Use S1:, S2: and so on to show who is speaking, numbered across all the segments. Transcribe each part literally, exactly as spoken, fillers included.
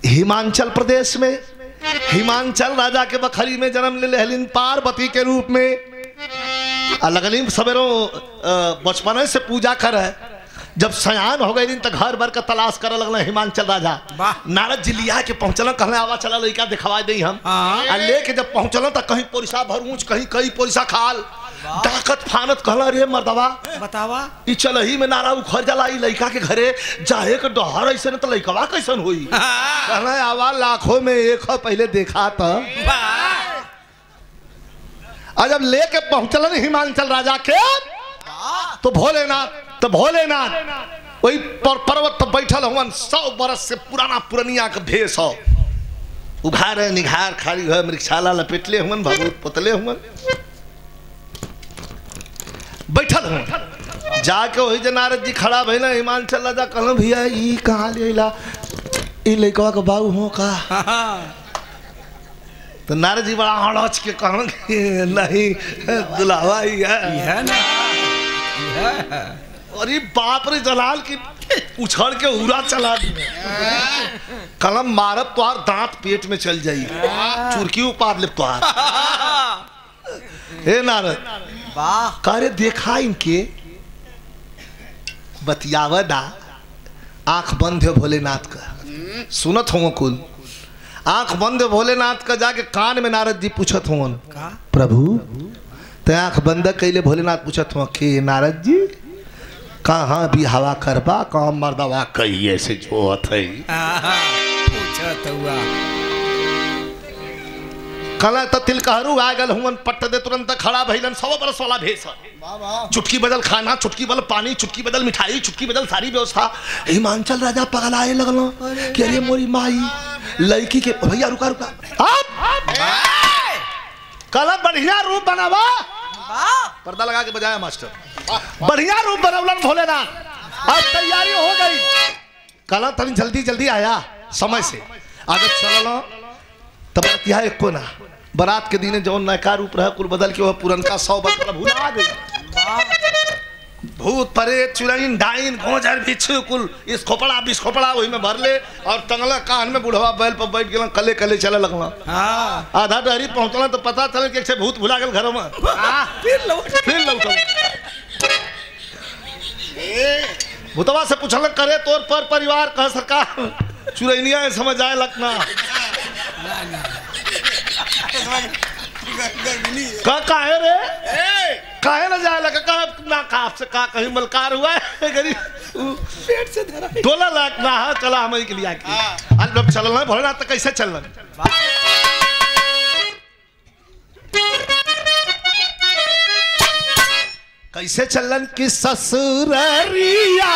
S1: हिमाचल प्रदेश में हिमाचल राजा के बखरी में जन्म ले लेहलिन पार्वती के रूप में। लगलिन सवेरों बचपन से पूजा कर है। जब सयान हो गई तो घर भर का तलाश करे लगल हिमाचल राजा। नारद जी लिया के पहुंचल, कहले आवा चला लड़का दिखवा दे हम। आ लेके जब पहुंचल तो कहीं पोरिसा भरूच, कहीं कहीं पोरिसा खाल, डाकत फानत कहला रे मर्दवा
S2: बतावा
S1: ई चलही में नारा उखड़ जाला, ई लड़का के घरे जाए के डहर ऐसे न तो लड़कवा कैसन होई। कहला आवा लाखों में एक हो, पहले देखा था। और जब लेके पहुंचलन हिमाचल राजा के तो भोलेनाथ तो भोलेनाथ वही पर, पर्वत पर बैठल हुआ। सौ बरस से पुराना पुरनिया का भेष हो, उघार निघार खाली है, मृक्षाला लपेटले हुआ, भगवत पुतले हुआ बैठल हुआ। जाके वही जे नारद जी खड़ा भइल हिमाचल राजा कहल भैया ई कहाँ ले अइला, ई लइकवा के बाबू हो का। तो नारद जी बड़ा हड़च के कहल नहीं दुल्हावा ही है ना। अरे बाप रे जलाल की उछड़ के उड़ा चला दी। कलम मारब तुहार दांत पेट में चल जाई, चुरकी उपार ले तुहार। हे नारद कार्य देखा इनके बतियावदा आंख बंद है भोलेनाथ का, सुनत हो कुल आंख बंद है भोलेनाथ का। जाके कान में नारद जी पूछत हो प्रभु ते आंख बंद कैले भोलेनाथ पूछत हो के नारद जी कहाँ भी हवा करबा कहाँ मर्दवा कहिए से जोत है। कला तो तिलकहरू आ गल हुन पट्ट दे तुरंत खड़ा भइलन। सौ बरस वाला भेष, चुटकी बदल खाना, चुटकी बदल पानी, चुटकी बदल मिठाई, चुटकी बदल सारी व्यवस्था। हिमाचल राजा पगलाए लगल कि अरे मोरी माई लड़की के भैया रुका रुका कला बढ़िया रूप बनावा। पर्दा लगा के बजाया मास्टर, बढ़िया रूप बनवलन भोलेनाथ। अब तैयारी हो गई, कला तनी जल्दी जल्दी आया समय से आगे चलो। तब बतिया एक को ना बारात के दिन जौन नयका रूप रहा कुल बदल के वह पुरनका सौ बरस भूला गई। भूत प्रेत चुड़ैन डाइन गोजर बिच्छू कुल इस खोपड़ा बिस खोपड़ा वही में भर ले और टंगला कान में बुढ़वा बैल पर बैठ गया कले कले चले लगला। आधा डहरी पहुंचला तो पता चल कि भूत भुला गल घर में। फिर लौट फिर लौट भूतवा से पूछल करे तोर पर परिवार कह सरकार चुरैनिया समझ आए लगना का काहे रे काहे न जाए लगा का ना काफ से का कहीं मलकार हुआ है गरीब पेट से धरा डोला लाख ना चला हमारी के लिए आके आज लोग चलना भोलेनाथ तो कैसे चलना कैसे चलन कि ससुररिया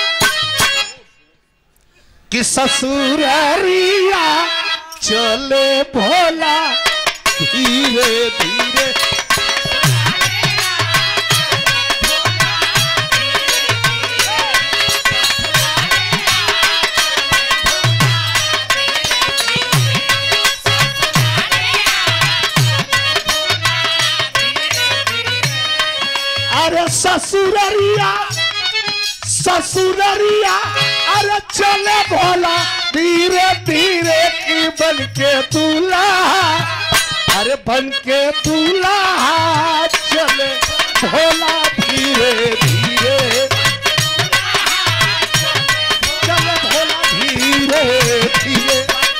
S1: कि ससुररिया चले भोला धीरे धीरे अरे ससुररिया ससुररिया अरे चले भोला धीरे धीरे की बन के दूल्हा अरे बन के दूल्हा चले भोला धीरे धीरे चले भोला धीरे धीरे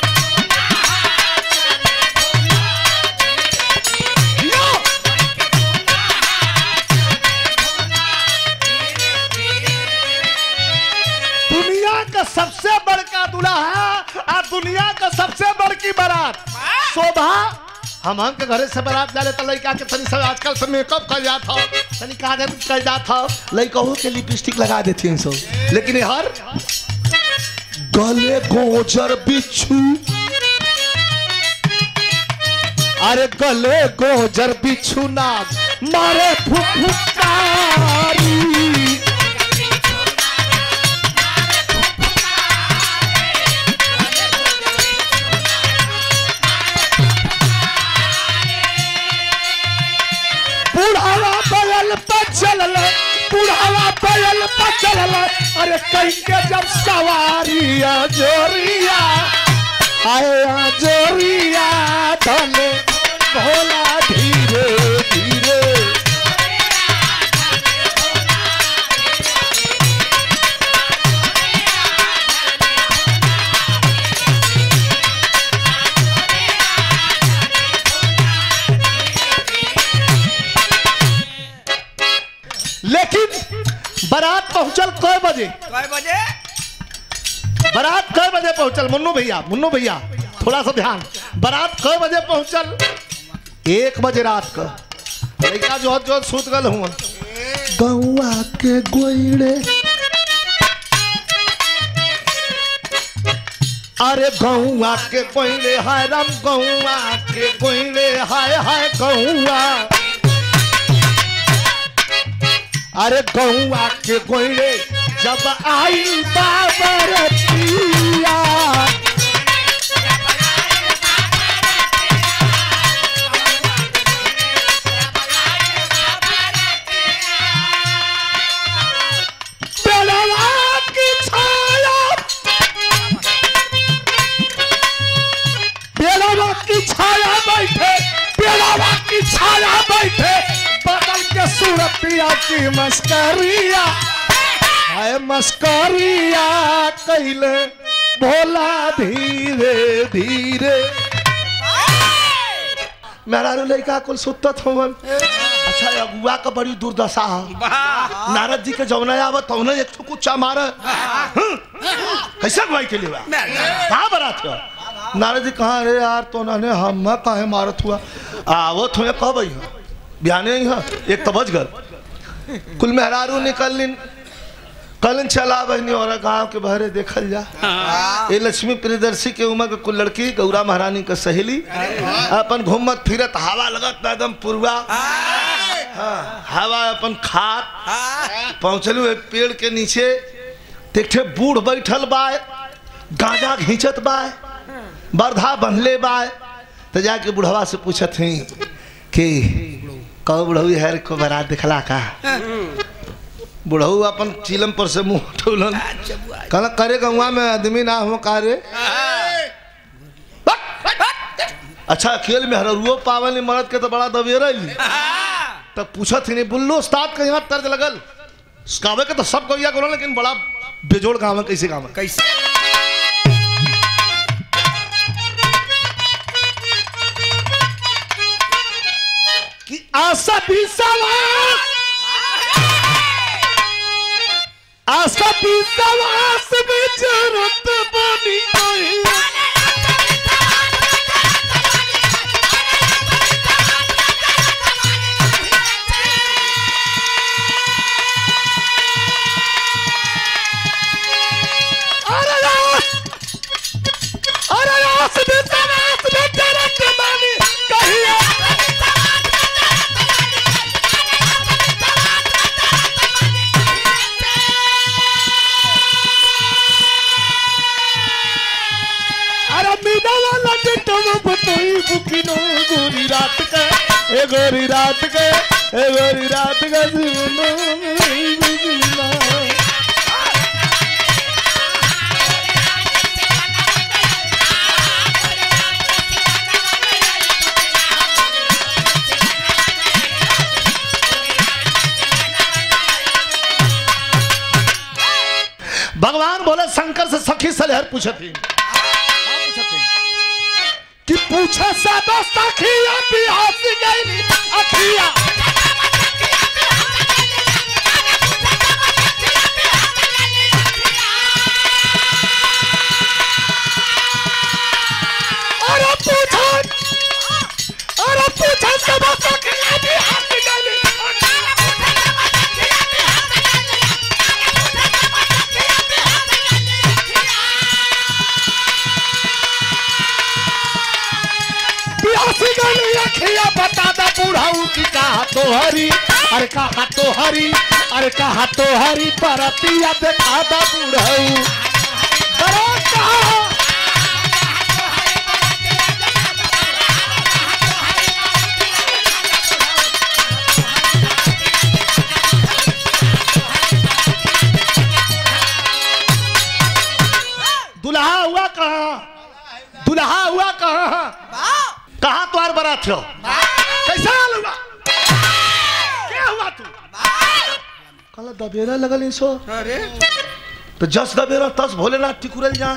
S1: दुनिया का सबसे बड़का दूल्हा है और दुनिया का सबसे बड़की बारात शोभा। हम हम के घरे से बारात जाले तो लड़का के तनी सब आजकल सब मेकअप कर जात हो तनी कागज कर जात हो लड़कों के लिपस्टिक लगा देती हैं सब, लेकिन हर गले गोजर बिच्छू अरे गले गोजर बिच्छू नाग मारे फुफुकारी बुढ़ावा बैल पर चलल बुढ़ावा बैल पर चलल अरे कहीं के जब सवारिया जोरिया आया जोरिया ढले भोला धीरे धीरे। लेकिन बारात पहुंचल कै बजे?
S2: कै बजे?
S1: बारात कै बजे पहुंचल? मुन्नू भैया, मुन्नू भैया थोड़ा सा ध्यान। बारात कै बजे पहुंचल? एक बजे रात का। लड़का जो जो सूत गल हुआ गौआ के गोइड़े, अरे गौआ के गोइड़े हाय राम, गौआ के गोइड़े हाय हाय गौआ, अरे गौआ के गोइड़े जब आई बाबरतिया, पेड़वा की छाया, पेड़वा की छाया बैठे, पेड़वा की छाया बैठे, बदल के सूरतिया की मस्करिया, हाय मस्करिया कैले भोला धीरे धीरे। मेरा लड़का कुल सुतत होवन। अच्छा अगुआ का बड़ी दुर्दशा है। नारद जी के जौना आवत तौना एक ठो कुचा मारे। कैसे अगुवाई के लिए कहाँ बारात हुआ? नारद जी कहाँ? अरे यार तो ना हम कहे मारत हुआ आवत हुए कब आई बयाने एक तो बज गल। कुल मेहरारू निकल कल चला बहनी और गांव के बहरे देखल जा। ये लक्ष्मी प्रियदर्शी के उम्र के कुल लड़की गौरा महारानी का सहेली अपन घूमत फिरत हवा लगत एकदम पुरवा, हाँ, हवा अपन खात पहुंचलू एक पेड़ के नीचे। देखे बूढ़ बैठल बाय, गांजा घींचत बाय, बरधा बंधले बाय। तो जाके बुढ़वा से पूछत ही कि कहो बुढ़ऊ है को बारात दिखला का? बुढ़ऊ अपन चिलम पर से मुंह उठौलन, कहला करे गौवा में आदमी ना हो का रे? अच्छा खेल में हरुओ पावन मरद के तो बड़ा दबेर तब पूछत ही नहीं बुल्लू उस्ताद का यहाँ तर्ज लगल गावे के तो सब गौया करो, लेकिन बड़ा बेजोड़ गाँव है। कैसे गाँव
S2: कैसे?
S1: कि आशा भी सवास, आशा भी सवास में जरूरत बनी गई। गोरी रात के ए गोरी रात के ए गोरी रात के भगवान बोले शंकर से सखी सलेहर पूछे थी कि पूछा सादा सखिया बिहास गई अखिया, अरे पूछा अरे पूछा सादा सखिया बिहास गई। अखिया बता दा बुढ़ाऊ की कहा तो हरी, अरे कहा तो हरी, अरे कहा तो हरी परतिया देखा दा बुढ़ाऊ। अरे कहा दुल्हा हुआ कहा? दुल्हा हुआ कहाँ कहाँ तुम्हार बारात हो कैसा हाल हुआ क्या हुआ तू कल दबेरा लगल सो
S2: अरे
S1: तो जस दबेरा तस भोलेनाथ टिकुरल जा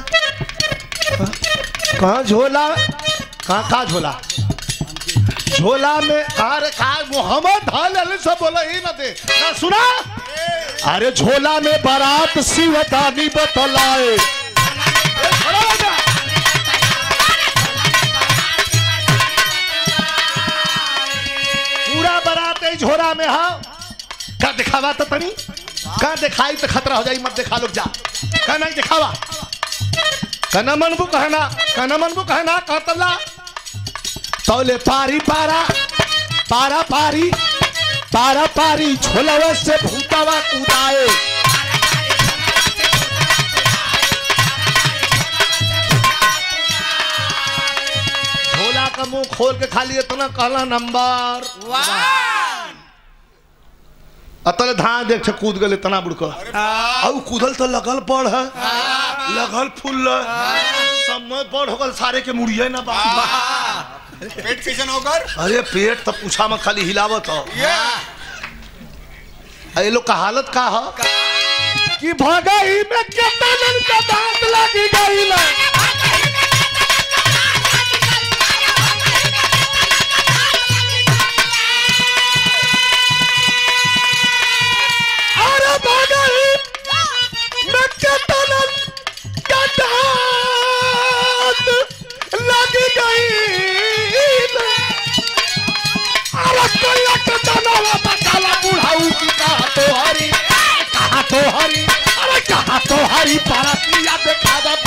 S1: कहाँ झोला कहाँ कहाँ झोला झोला में अरे कहा मोहम्मद हाल सब बोला ही ना दे ना सुना अरे झोला में बारात शिवदानी बतलाए पूरा बारात झोला में हाँ का दिखावा तो तनी का दिखाई तो खतरा हो जाए मत दिखा लोग जा का नहीं दिखावा कना मनबू कहना कना मनबू कहना कहतला तौले पारी पारा पारा पारी पारा पारी झोलवा से भूतावा कूदाए झोला का मुंह खोल के खाली इतना कहला नंबर अतल धान देख कूद गए इतना बुड़का और कूदल तो लगल पड़ है लगल फूल समय बड़ हो गल सारे के मुड़िए ना बा
S2: पेट कैसन होकर
S1: अरे पेट तो पूछा में खाली हिलावत हो ये लोग का हालत का हो कि भगाई में कितना दिन का दांत लगी गई ना अरे भगाई में कितना दिन का दांत लगी गई तो हरी अरे कहा तो हरी पारतिया देखा दा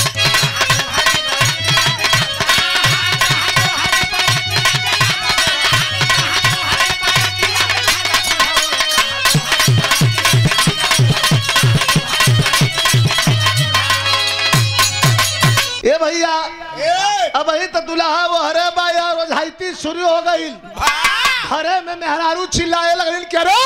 S1: ए भैया अब वही तो दुल्हा वो हरे बाया रोजाइती शुरू हो गई हरे में मेहरारू चिल्लाए लगल क्या रे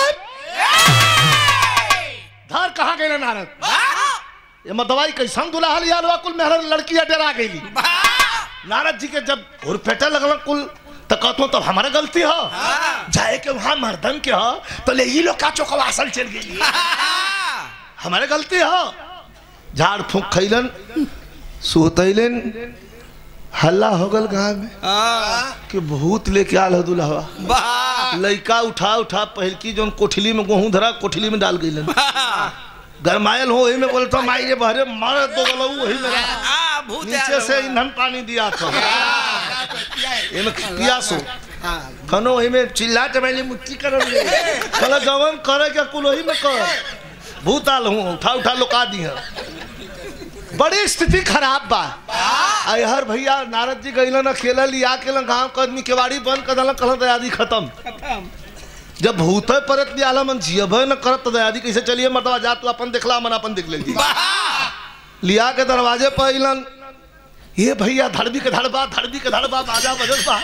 S1: धर कहाँ गए नारद ये मतवाई कैसन दुल्हा लिया लो कुल मेहर लड़कियां डरा गई नारद जी के जब हुरफेटे लगल कुल तो कहतो तो हमारा गलती हो जाए के वहां मर्दन के हो तो ले ही लोग का चौकवासल चल गई हमारे गलती हो झाड़ फूक खैलन सुतैलन हल्ला हो गल गाँव में कि भूत लेके आल हो दुल्हा लड़का उठा उठा पहलकी जो कोठली में गेहूं धरा कोठली में डाल गई गरमायल हो वही में बोले तो माई ये बहरे मार दो गलो वही में नीचे से ईंधन पानी दिया था पियासो खनो वही में चिल्ला के मैंने मुट्ठी कर कल जवन करे क्या कुल वही में कर भूत आल हूँ उठा उठा लुका दी है बड़ी स्थिति खराब बा हर भैया नारद जी गई ना खेल लिया के गाँव का आदमी केवाड़ी बंद कर दिला कल दयादी खत्म जब भूत परत लिया मन जियब न करत तो दयादी कैसे चलिए मर्दवा जा तू अपन देखला मन अपन देख ले लिया के दरवाजे पर अलन ये भैया धड़बी के धड़बा धड़बी के धड़बा बाजा बजल बा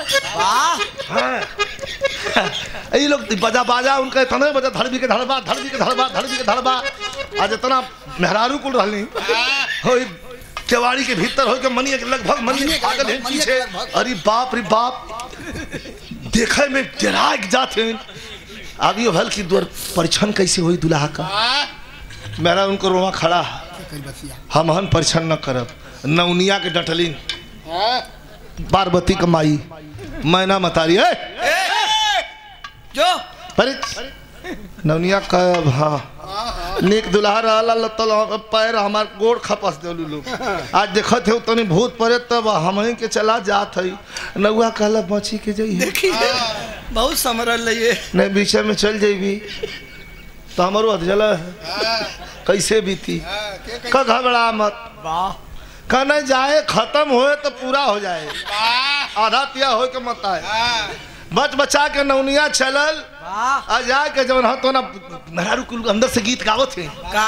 S1: ये लोग बजा बाजा उनका इतना बजा धड़बी के धड़बा धड़बी के धड़बा धड़बी के धड़बा आज इतना मेहरारू कुल रहनी हो केवाड़ी के भीतर हो के मनी लगभग मनी पागल है पीछे अरे बाप रे बाप देखे में डरा जाते अभी भल की दूर परीक्षण कैसे हुई दुल्हा का मेरा उनको रोमा खड़ा हम हम परीक्षण न करब नौनिया के डटलिन पार्वती का माई मैना मतारी है
S2: जो
S1: नौनिया कब हाँ नेक दुल्हा रहा तो पैर हमार गोड़ खपस देलू लोग आज देखत है तनी भूत परे तब हम ही के चला जात है नौआ कहला बची के जाइए
S2: बहुत समरल ये
S1: नहीं बीचे में चल जाइबी तो हमारो अधजला कैसे बीती का घबरा मत का नहीं जाए खत्म होए तो पूरा हो जाए आधा तिया हो के मत आए बच बचा के नौनिया चलल आ जा के जवन हो तो ना मेहरारू कुल अंदर से गीत गावत है
S2: का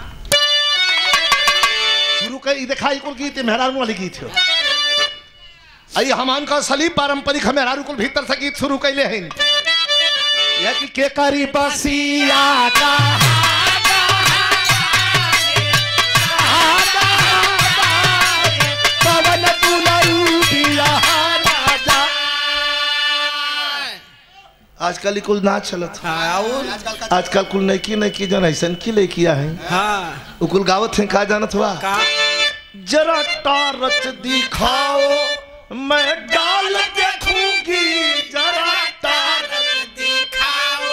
S1: शुरू के दिखाई कुल गीत मेहरारू वाली गीत है आई हमान का सलीब पारंपरिक मेहरारू कुल भीतर से गीत शुरू कैले हैं या कि के करी बसिया का पवन दुला आजकल कुल ना चलत।
S2: हाँ और
S1: आजकल कुल नहीं की नहीं की जन ऐसा की ले किया है।
S2: हाँ
S1: कुल गावत है का जानत हुआ
S2: का
S1: जरा टारच दिखाओ मैं डाल देखूंगी जरा टारच दिखाओ।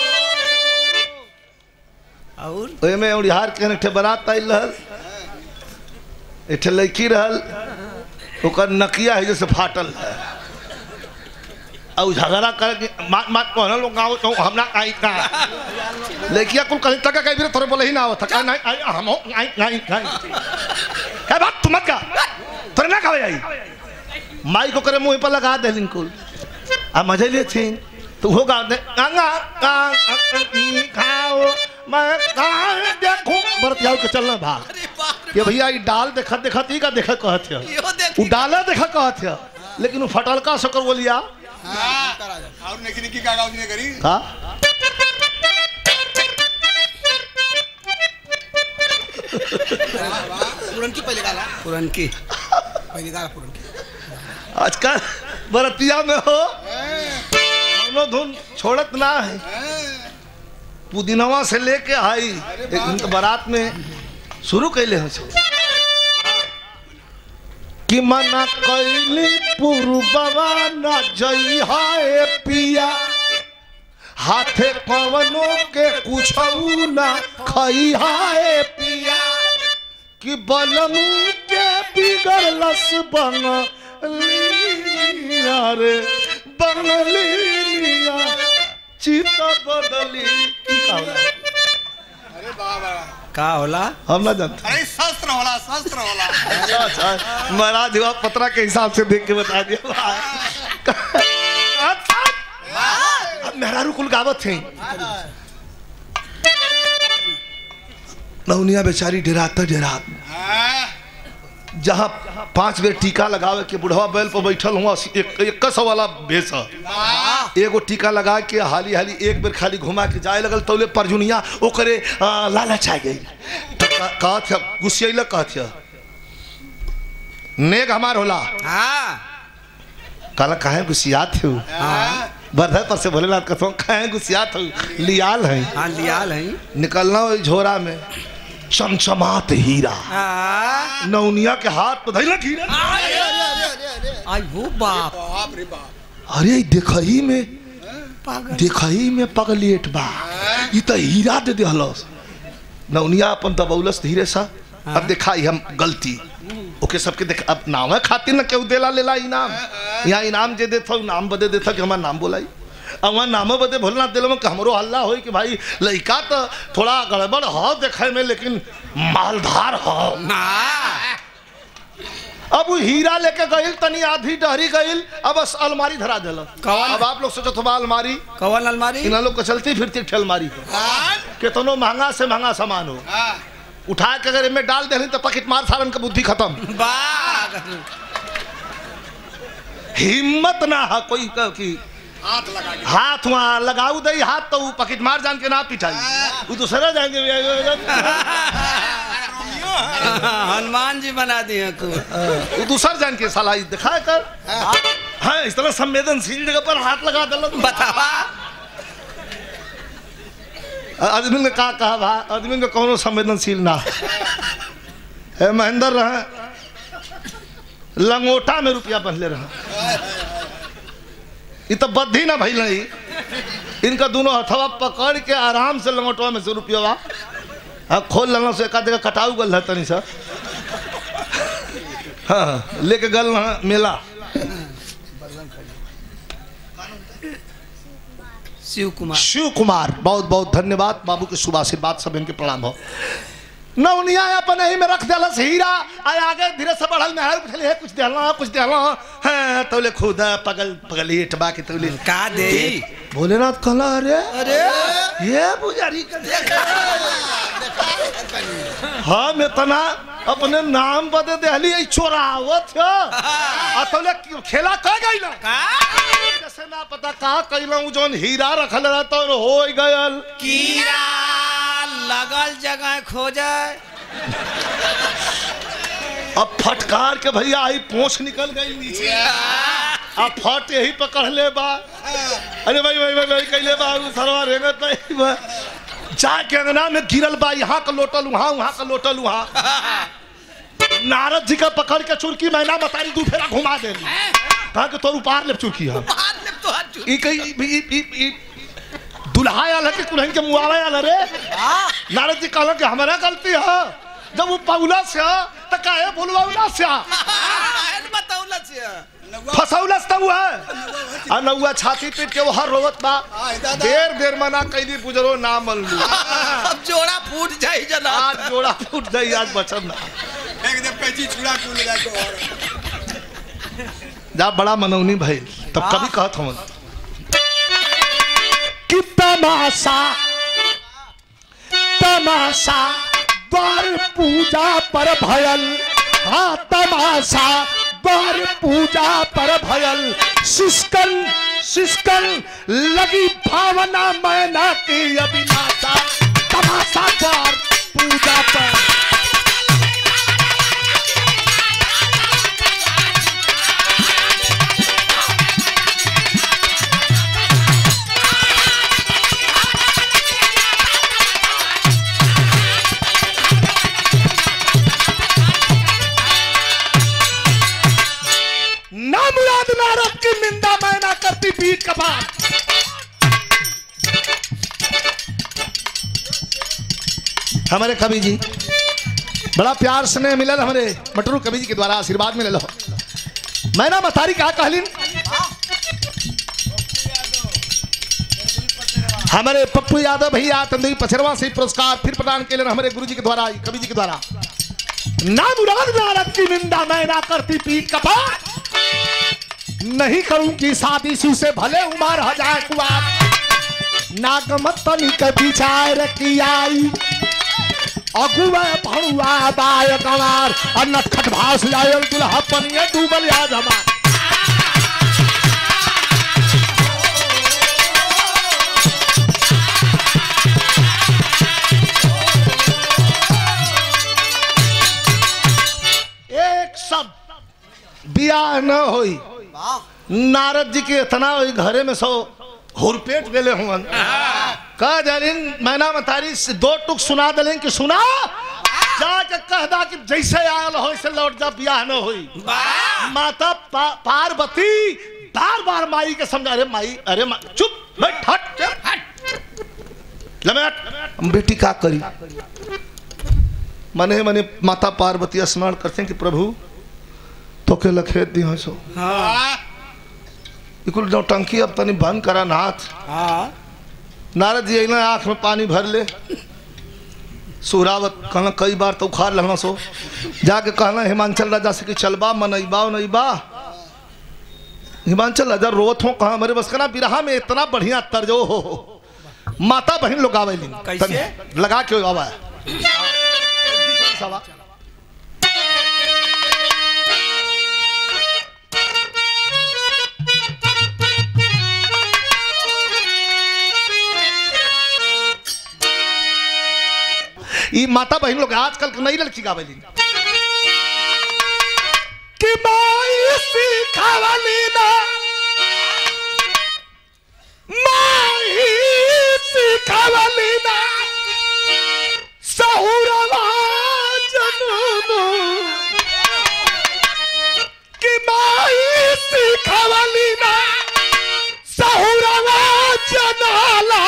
S2: और
S1: ओए में उड़िहार के ठे बारात आइल रहल एठे लड़की रहल ओकर नकिया है जैसे फाटल है और झगड़ा कर के मात मात कहना लोग गाँव तो हमरा आई का लड़किया कुल कहीं तक कहीं भी थोड़े बोले ही ना हो थका नहीं आई हम आई आई आई क्या बात तुम मत का थोड़े ना खावे आई माई को करे मुंह पर लगा दे लिंकुल आ मजे लिए थे तो हो गा दे गंगा का खाओ मैं कहां देखूं बरतियाओ के चलना भाग ये भैया ये डाल देखत देखत ही का देखत कहत है वो डाला देखत कहत है लेकिन वो फटल का सकर बोलिया
S2: और निकी निकी का गाउज ने करी
S1: हां
S2: पुरन की पहले गाला पुरन की पहले गाला पुरन की
S1: आजकल बरतिया में हो दोनों धुन छोड़त ना है पुदीनवा से लेके आई एक दिन तो बारात में शुरू कैले हो कि मना कैली पुरबवा न जई हाय पिया हाथे पवनों के कुछ ना खई हाय पिया कि बलमू के बिगड़लस बंगलिया रे बंगलिया चिता बदली की का होला
S2: अरे बाबा
S3: का होला
S1: हम ना जानते
S2: अरे शास्त्र होला शास्त्र होला
S1: अच्छा अच्छा महाराज हुआ पत्रा के हिसाब से देख के बता दिया अब मेहरारू कुल गावत थे नौनिया बेचारी डेराता डेरात जहाँ पांच बेर टीका लगावे के बुढ़वा बैल पर बैठल हुआ एक एक सौ वाला भेष एगो टीका लगा के हाली हाली एक बेर खाली घुमा के जाए लगल तौले परजुनिया ओकरे लालच आ गई कहत गुस्सैल कहत नेक हमार होला
S3: हाँ
S1: काला काहे गुस्सियात थे बरधर पर से भोलेनाथ कहते काहे गुस्सियात हो लियाल है
S3: हाँ लियाल है
S1: निकलना हो झोरा में चमचमात हीरा
S3: हाँ
S1: नौनिया के हाथ पे धइला हीरा
S3: आई वो बाप
S2: बाप रे बाप
S1: अरे देखही में
S3: पागल
S1: देखही में पगलेट बा ई त हीरा दे देहलस नौनिया अपन दबौलस धीरे सा अब देखा हम गलती ओके सबके देख अब नाम है खातिर ना केहू देला लेला इनाम यहाँ इनाम जे देता नाम बदे देता कि हमार नाम बोलाई अब वहाँ नामो बदे भोलना दिल में हमरो हल्ला हो कि भाई लड़का तो थोड़ा गड़बड़ हो देखे में लेकिन मालधार हो अब वो हीरा लेके गईल तनी आधी डहरी गईल अब बस अलमारी धरा दिल अब आप लोग सोचो तो अलमारी
S3: कौन अलमारी
S1: इन लोग को चलती फिरती अलमारी कितनो महंगा से महंगा सामान हो उठा के अगर इनमें डाल दे तो पकेट मार सारन का बुद्धि खत्म हिम्मत ना है कोई की
S2: हाथ लगा के
S1: हाथ वहाँ लगाऊ दे हाथ तो पकेट मार जान के ना पिटाई वो दूसरा जाएंगे
S3: हनुमान जी बना दिए को
S1: वो दूसरा जान के साला दिखा कर हाँ इस तरह संवेदनशील जगह पर हाथ लगा दे
S3: बतावा
S1: आदमी ने कहा कहा भा आदमी का कौन संवेदनशील ना है महेंद्र रहा लंगोटा में रुपया बदले रहा ये तो बद्धी ना भाई नहीं इनका दोनों हथवा पकड़ के आराम से लंगोटवा में से रुपया हाँ खोल लेना से एक जगह कटाऊ गल है तनी सा हाँ लेके गल वहाँ मेला
S3: शिव कुमार
S1: शिव कुमार बहुत बहुत धन्यवाद बाबू के शुभ आशीर्वाद सब इनके प्रणाम हो नौनिया अपन ही में रख दिलस हीरा आए आगे धीरे से बढ़ल में उठल है कुछ देला कुछ देला हां तौले खुद पगल पगलेट बा के तौले
S3: का दे
S1: भोलेनाथ कहला अरे
S3: अरे
S1: ये पुजारी का देखा हम इतना अपने नाम बदे देहली चोरावत है आ तौले खेला कह गइल
S3: का
S1: कैसे ना पता का कइलऊ जोन हीरा रखल रहता हो गयल
S3: कीड़ा लगल जगह खोजे
S1: अब फटकार के भैया आई पोंछ निकल गई नीचे आ फट यही पकड़ ले बा अरे भाई भाई भाई भाई कैले बा सरवा रेंगत भाई बा जाके अंगना में गिरल बा यहाँ का लोटल वहाँ वहाँ का लोटल वहाँ नारद जी का पकड़ के चुरकी मैना बतारी दू फेरा घुमा दे कहा कि तोर उपार ले चुरकी हम ई कई दुल्हा आल है कि कुल्हन के मुआवे आल रे नारद जी कहला कि हमारा गलती है जब वो पौला से त काहे बोलवाउला से
S3: बताउला से
S1: फसौला से हुआ आ नौआ छाती पीट के वो हर रोवत बा देर देर मना कैली गुजरो ना मल्लू
S3: अब जोड़ा फूट जाई जना
S1: आज जोड़ा फूट जाई आज बचन ना
S2: एकदम पैची छुड़ा के ले जाके और
S1: जा बड़ा मनौनी भाई तब कभी कहत हूं कि तमाशा तमाशा द्वार पूजा पर भयल हाँ तमाशा द्वार पूजा पर भयल शिष्कन शिष्कन लगी भावना मैना की अविनाशा तमाशा द्वार पूजा पर नारद की निंदा मैना करती पीठ का बात हमारे कवि जी बड़ा प्यार स्नेह मिलल हमारे मटरू कवि जी के द्वारा आशीर्वाद मिलल हो मैना मतारी का कहलिन हमारे पप्पू यादव भैया तंदुई पछरवा से पुरस्कार फिर प्रदान के लिए हमारे गुरु जी के द्वारा कवि जी के द्वारा ना मुराद नारद की निंदा मैना करती पीठ का बात नहीं करूंगी शादी सू से भले उमर हो जाए कुआर नागमत तनी के विचार की आई अगुआ भड़ुआ बाय कमार और नटखट भाव से आयल दुल्हा पनिया डूबल याद हमार एक सब बियाह न होई नारद जी के इतना घरे में सो हुरपेट गेले हुन कह जालिन मैना मतारी से दो टुक सुना दलें कि सुना जाके कह दा कि जैसे आयल हो से लौट जा बियाह न होई माता पा, पार्वती बार बार माई के समझा अरे माई अरे मा, चुप बैठ हट हट लमेट बेटी का करी मने मने माता पार्वती स्मरण करते हैं कि प्रभु तो के लखेत दी हो सो
S3: हां
S1: इकुल जो टंकी अब तनी बंद करा नाथ
S3: हां
S1: नारद जी ना आंख में पानी भर ले सुरावत कहना कई बार तो उखाड़ लहना सो जाके कहना हिमांचल राजा से कि चलबा मनईबा नईबा हिमांचल राजा रोत हो कहा हमारे बस का ना बिरहा में इतना बढ़िया तर्जो हो माता बहन लोग आवे
S3: कैसे
S1: लगा के आवा सवा ये माता बहन लोग आजकल की नई लड़की गावेली कि माई सिखावली ना माई सिखावली ना सहुरवा जनू कि माई सिखावली ना सहुरवा जनाला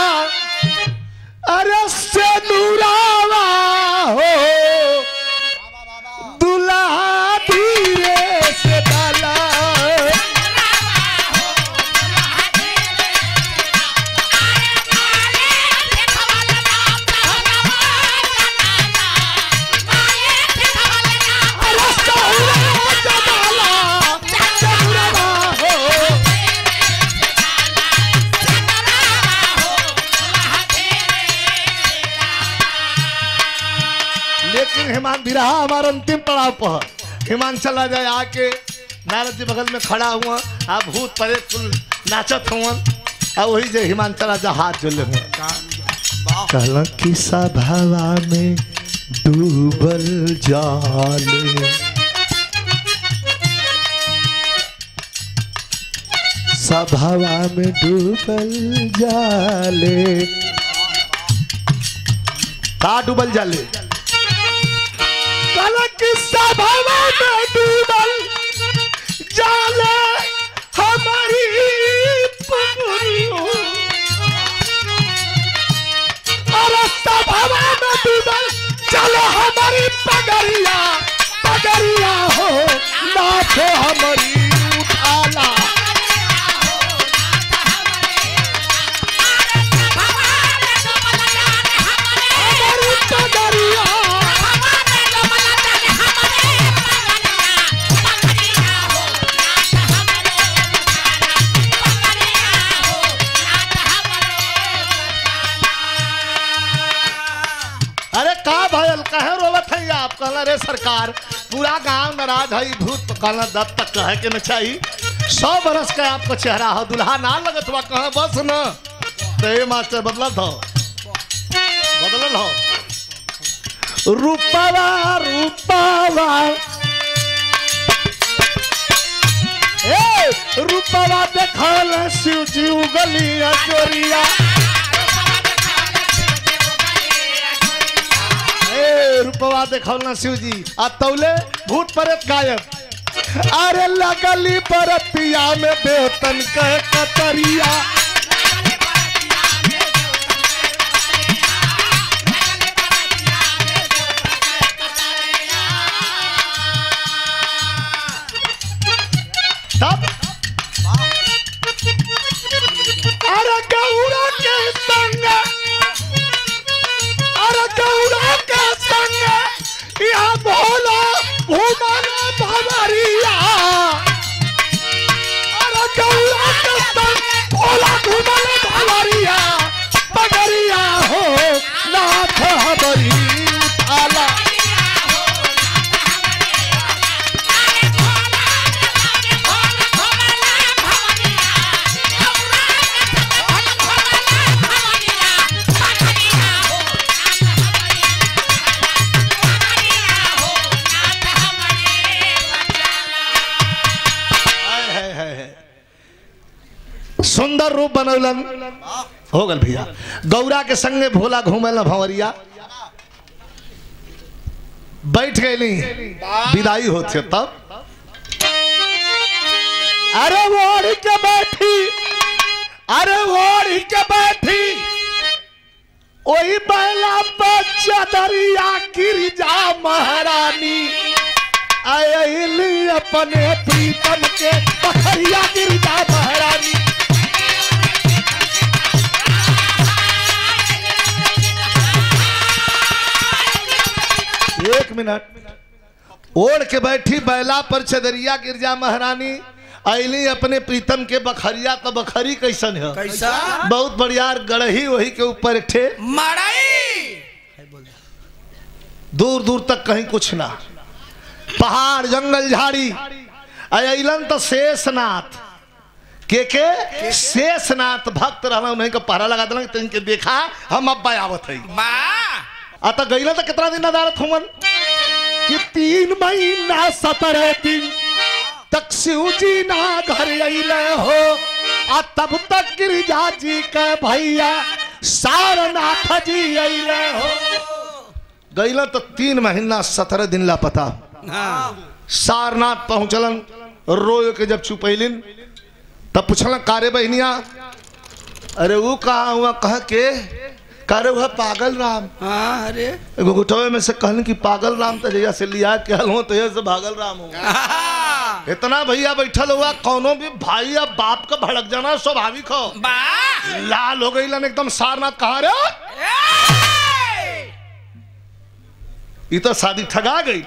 S1: अरे से नूरावा हो दुल्हा धीरे से डाला हिमान बिरहा हमारा अंतिम पड़ाव पर हिमांचल आ जाए आके नारद जी बगल में खड़ा हुआ आ भूत परे नाचत हुआ आ वही जे हिमांचल राजा हाथ जोड़े हुआ कहला कि सभावा में डूबल जाले सभावा में डूबल जाले का डूबल जाले कल की सभावा में डूबल जाले हमारी पुपुरियों और सभावा में डूबल चलो हमारी पगरिया पगरिया हो नाथ हमारी उठाला हमारी पगरिया अरे का भयल कहे रोवत है आप कहला रे सरकार पूरा गांव नाराज है भूत कहला दत्त तक कहे के न चाहिए सौ बरस का आपका चेहरा हो दुल्हा ना लगत हुआ कहे बस न तो ये मास्टर बदलत हो बदलल हो रूपावा रूपावा ए रूपावा देखल शिव जी उगलिया चोरिया रूपवा देखल ना शिव जी आ तौले भूत प्रेत गायब अरे लगली बरतिया में बेतन के कतरिया तब अरे गौरा के संग अरे गौरा के संग यहाँ भोला घुमाना भवरिया अरे गौरा के संग भोला घुमाना भवरिया पगरिया हो नाथ हमारी उठाला सुंदर रूप बनौलन हो गल भैया गौरा के संगे भोला घूमे न भंवरिया बैठ गई विदाई होते तब अरे ओढ़ के बैठी अरे ओढ़ के बैठी वही बैला बच्चा दरिया गिरजा महारानी आयली अपने प्रीतम के बखरिया गिरजा महारानी एक मिनट ओढ़ के बैठी बैला पर चदरिया गिरजा महारानी आईली अपने प्रीतम के बखरिया तो बखरी कैसन है
S3: कैसा
S1: बहुत बढ़िया गढ़ही वही के ऊपर एक ठे
S3: मड़ई
S1: दूर दूर तक कहीं कुछ ना पहाड़ जंगल झाड़ी अलन तो शेषनाथ के के शेषनाथ भक्त रहना उन्हें का पहरा लगा देना तो इनके देखा हम अब आवत है आता गईला तो कितना दिन नदारत हुमन कि तीन महीना सत्रह दिन तक शिव जी ना घर अइले हो आ तब तक गिरिजा जी के भैया सारनाथ जी अइले हो गईला तो तीन महीना सत्रह दिन लापता सारनाथ पहुंचलन रोयो के जब छुपैलिन तब पूछलन कारे बहनिया अरे वो कहा हुआ कह के कारे हुआ पागल राम
S3: हाँ अरे
S1: एगो गुटवे में से कहन कि पागल राम तो जैया से लिया के हल हो तो से भागल राम हो इतना भैया बैठल हुआ कौनो भी भाई या बाप का भड़क जाना स्वाभाविक हो लाल हो गई लन एकदम सारनाथ कहा रे ये तो शादी ठगा गई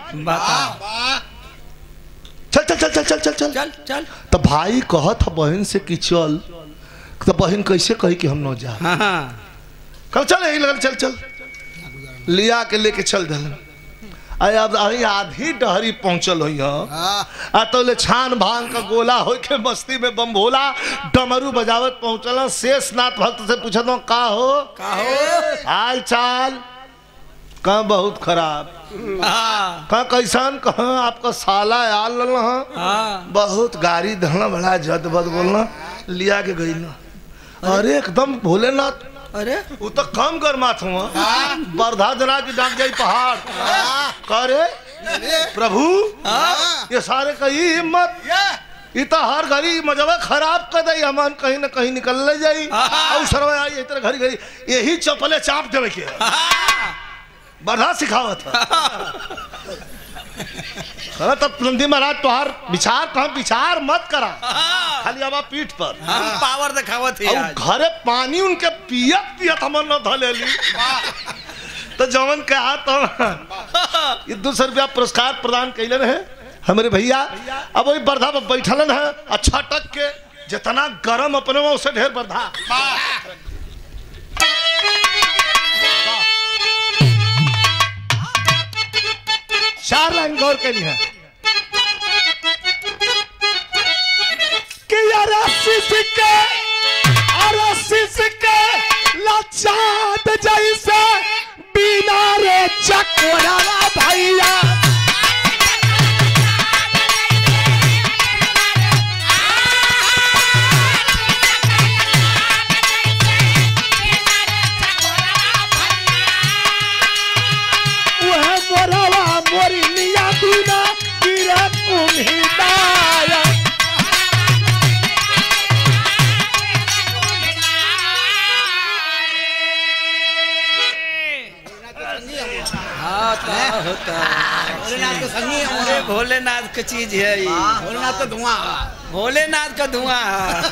S1: चल चल चल चल चल चल चल
S3: चल चल
S1: तो भाई कहत बहन से कि चल तो बहन कैसे कही कि हम न जा कल चल यही लगन चल चल लिया के लेके चल दल अब आधी डहरी पहुंचल हुई आ तो ले छान भांग का गोला हो के मस्ती में बम भोला डमरू बजावत पहुंचल शेषनाथ भक्त से पूछत हूँ का हो
S3: का हो
S1: हाल चाल कहा बहुत खराब कहा कैसन कहा आपका साला आल बहुत गाड़ी धना बड़ा जद बद बोलना लिया के गई ना। अरे एकदम भोलेनाथ
S3: अरे
S1: वो तो कम गरमात हुआ बरधा जना की डाक जाई पहाड़ करे प्रभु ये सारे कही हिम्मत ये तो हर घड़ी मजबा खराब कर दई हमन कहीं न कहीं निकल ले जाई और सरवा आई इधर घड़ी घड़ी यही चपले चाप देवे के बरधा सिखावत है तब नंदी महाराज तुहार विचार कहाँ विचार मत करा खाली अब पीठ पर
S3: पावर दिखावत है आज।
S1: घरे पानी उनके पियत पियत हमन न धलेली तो जवन कहा तो ये दो सौ रुपया पुरस्कार प्रदान कैले रहे हमारे भैया। अब वही बरधा पर बैठलन है अच्छा टक के जितना गरम अपने में उसे ढेर बरधा चार लाइन गौर के लिए कि यार सिसके और सिसके लाचात जैसे बिना रे चकोरा भैया मोरी निया बिना गिरा कुम्हिदाया
S3: हाँ तो होता
S2: भोलेनाथ के संगी हम
S3: अरे भोलेनाथ की चीज है ये
S2: भोलेनाथ का धुआं
S3: भोलेनाथ का धुआं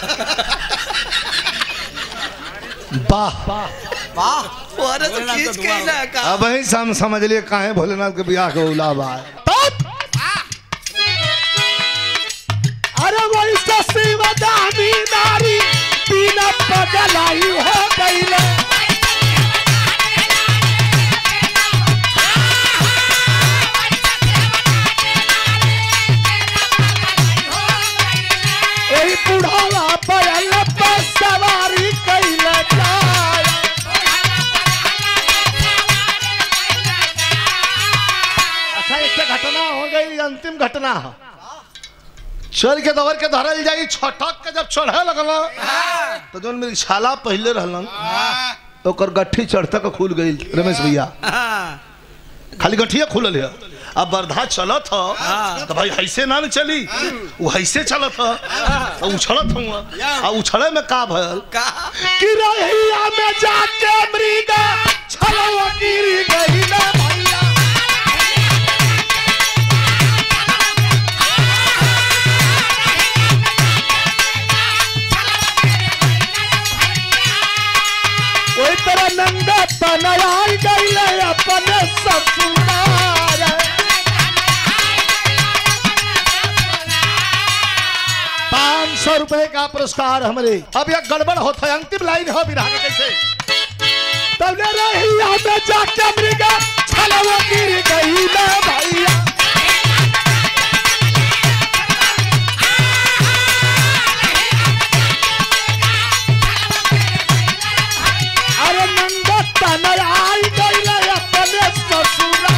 S1: वाह
S2: वाह
S3: और तो खींच के ही ना का
S1: अब ही सम समझ लिए काहे भोलेनाथ के बियाह के उलाबा अरे वही शिव दानी नारी बिना पगलाई हो गईले यही बुढ़ावा बैल पर सवारी कैले जाए अच्छा इससे घटना हो गई अंतिम घटना है चल के दौड़ के धरल जाई छटक के जब चढ़े लगल तो जोन मेरी छाला पहले रहलन ओकर गट्ठी चढ़ता के खुल गई रमेश भैया खाली गठिया खुलल है अब बरधा चलत ह तो भाई ऐसे ना चली वो ऐसे चलत ह तो उछलत हुआ आ उछले में का भयल कि रहिया में जाके मृगा छलवा गिर गई ना भैया कोई तरह नंगा तनयाई गईले अपने ससुराल पाँच सौ रुपए का पुरस्कार हमारे। अब यह गड़बड़ होता है अंतिम लाइन हो बिरहा के कैसे तब ले रही में जाके मृगा छलवा गिर गई ना भैया अरे नंगा तनयाई गईले अपने ससुराल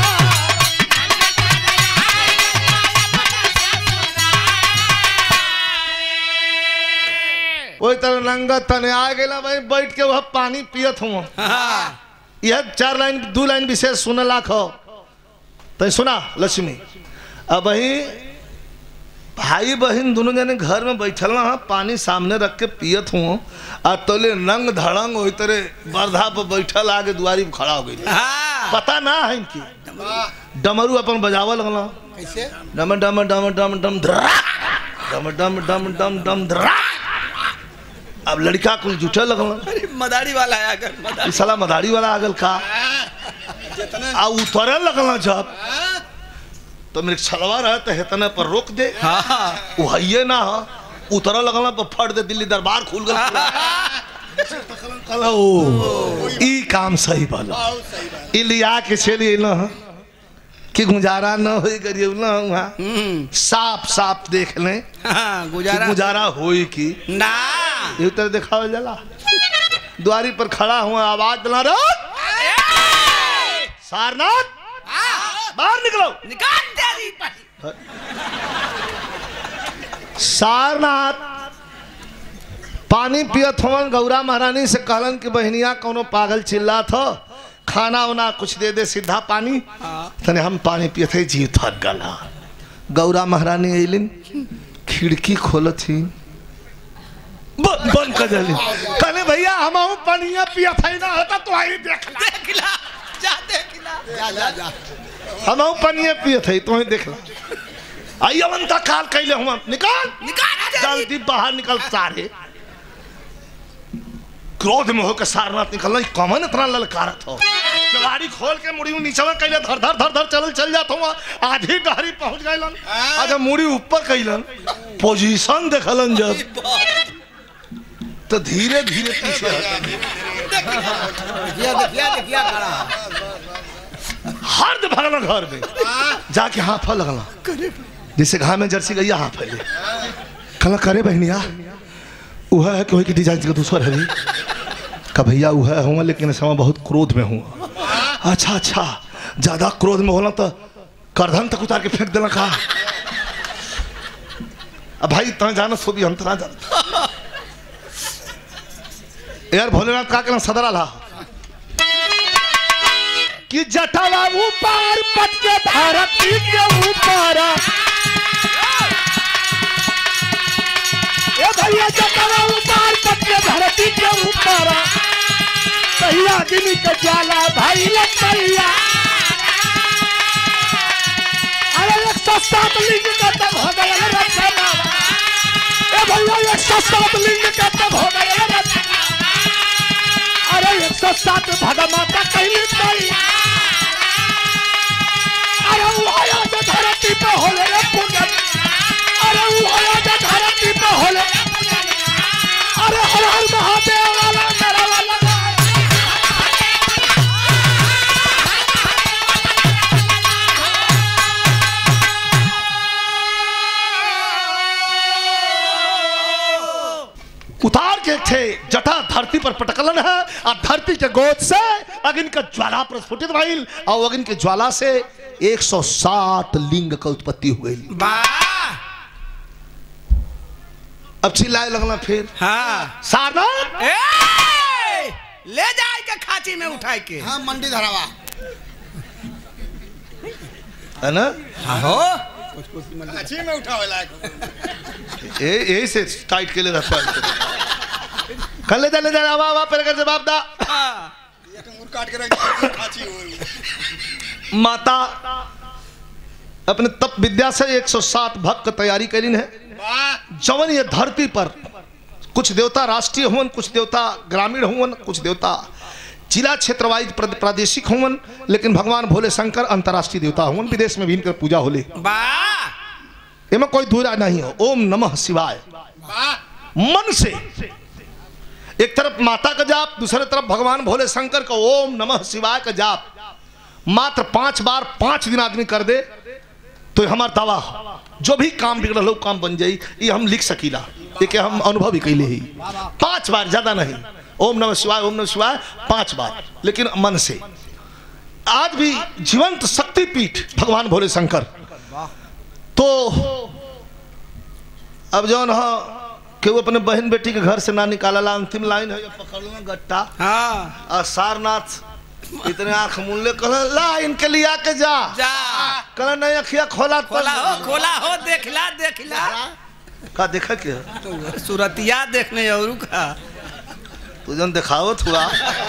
S1: वही तरह नंगा तने आ गया भाई बैठ के वह पानी पियत हूँ यह चार लाइन दो लाइन विशेष सुने लाख हो तो सुना लक्ष्मी अब वही भाई बहन दोनों जने घर में बैठल ना पानी सामने रख के पियत हूँ और तोले नंग धड़ंग वही तरह बरधा पर बैठल आगे दुआरी पर खड़ा हो गई पता ना है इनकी डमरू अपन बजावा लगला
S2: कैसे
S1: डम डम डम डम डम धरा डम डम डम डम डम धरा अब लड़का कुल जुटे लगल
S3: अरे मदारी वाला आया कर मदारी
S1: साला मदारी वाला आगल का आ उतरे लगल जब तो मेरे छलवा रहे तो हेतने पर रोक दे वो हइये ना उतरे लगल पर फट दे दिल्ली दरबार खुल गल ई काम सही बोलो ई लिया के चली ना कि गुजारा न हो गरीब ना वहाँ साफ साफ देख लें
S3: गुजारा
S1: गुजारा होई की
S3: ना
S1: ये उतर दिखाओ जला द्वारी पर खड़ा हुआ आवाज दिला रहा सारनाथ बाहर निकलो
S3: निकाल तेरी
S1: सारनाथ पानी पियत हवन गौरा महारानी से कहलन कि बहनिया कोनो पागल चिल्ला था खाना उना कुछ दे दे सीधा पानी तने हम पानी पियत है जीव थक गला। गौरा महारानी अलिन खिड़की खोलत थी बंद कर दिली कहले भैया हम पानिया पियत है ना होता तो आई देख ला
S3: देख ला जा देख ला
S2: जा जा जा
S1: हम पानिया पियत है तो देख ला आई अवंता काल कैले हम निकाल
S3: निकाल
S1: जल्दी बाहर निकल सारे क्रोध में होकर सारनाथ निकलना कमन इतना ललकारत हो गाड़ी खोल के मुड़ी नीचे में कैले धर धर धर धर चल चल जात हूँ आधी गहरी पहुंच गइलन अच्छा मुड़ी ऊपर कैलन पोजीशन देखलन जब तो धीरे धीरे पीछे
S2: देखिया देखिया देखिया खड़ा
S1: हर्द भगला घर में जाके हाफा लगला जैसे घाव में जर्सी गई हाफ फैले कला करे बहनिया वह है कि वही की डिजाइन का दूसरा है का भैया वह हूँ लेकिन इस समय बहुत क्रोध में हूँ। अच्छा अच्छा ज्यादा क्रोध में होना तो करधन तक उतार के फेंक देना कहा अब भाई इतना जाना सो भी हम तो ना जानता यार भोलेनाथ का कहना सदर आला कि जटावा ऊपर पटके धरती के ऊपर ए भैया जटावा ऊपर पटके धरती के ऊपर भैया गिनी के ज्वाला भाई लटैया अरे एक सौ सात लिंग का तब हो गया रचना ए भैया एक सौ सात लिंग का तब हो गया रचना अरे एक सौ सात भगमाता कहली तैया अरे वो आया जो धरती पे होले रे पूजन अरे वो आया जो धरती पे होले अरे हर हर महादेव वाला मेरा वाला उतार के थे जटा धरती पर पटकलन है और धरती के गोद से अग्नि का ज्वाला प्रस्फुटित भइल और अग्नि के ज्वाला से एक सौ सात लिंग का उत्पत्ति हो गई। अब चिल्लाए लगना फिर
S3: हाँ
S1: सारनाथ
S3: ले जाए के खाची में उठाए के
S2: हाँ मंडी धरावा
S1: है ना
S3: हो
S2: अच्छी में उठावे लायक
S1: ए यही से टाइट के लिए रहता है कर ले ले जा वाह वाह पर कर जवाब दा
S2: एक अंगूर काट के रख खाची हो
S1: माता अपने तप विद्या से एक सौ सात भक्त तैयारी करीन है जवन ये धरती पर कुछ देवता राष्ट्रीय हुवन कुछ देवता ग्रामीण हुवन कुछ देवता जिला क्षेत्र वाइज प्रादेशिक हुवन लेकिन भगवान भोले शंकर अंतर्राष्ट्रीय देवता हुवन विदेश में भी इनकर पूजा होले इनमें कोई दूरा नहीं हो। ओम नमः शिवाय मन से एक तरफ माता का जाप दूसरे तरफ भगवान भोले शंकर का ओम नमः शिवाय का जाप मात्र पांच बार पांच दिन आदमी कर दे तो हमारा दावा जो भी काम बिगड़ल हो काम बन जाई ये हम लिख सकीला ये हम अनुभव ही कैले ही पांच बार ज्यादा नहीं ओम नमः शिवाय ओम नमः शिवाय पांच बार लेकिन मन से आज भी जीवंत शक्तिपीठ भगवान भोले शंकर तो अब जो ना कि वो अपने बहन बेटी के घर से ना निकाला अंतिम लाइन है पकड़ लो गट्टा
S3: हाँ
S1: और सारनाथ इतने आंख मूल्य कल ला इनके लिए आके जा
S3: जा
S1: कल नहीं अखिया खोला
S3: खोला हो खोला हो देखला देखला
S1: का देखा क्या
S3: सूरतिया देखने और का
S1: तुझे दिखावत हुआ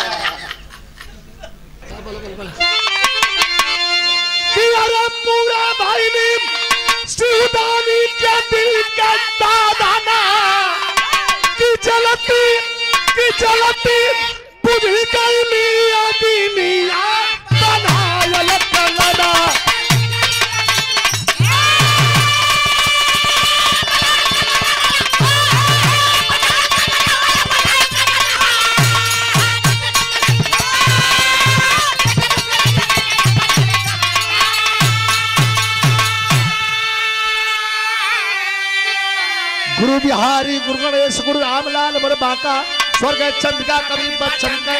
S1: कि अरे पूरा भाई ने सिउदानी के दिल का दादाना कि चलती कि चलती बुझी गई मिया मिया बनायल कलना गुरु बिहारी गुरु गणेश गुरु रामलाल मोर बाका स्वर्ग चंद्रिका कवि बच्चन के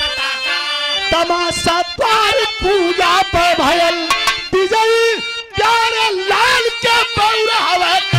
S1: तमाशा द्वार पूजा पर भयल विजयी प्यारे लाल के पौर हवा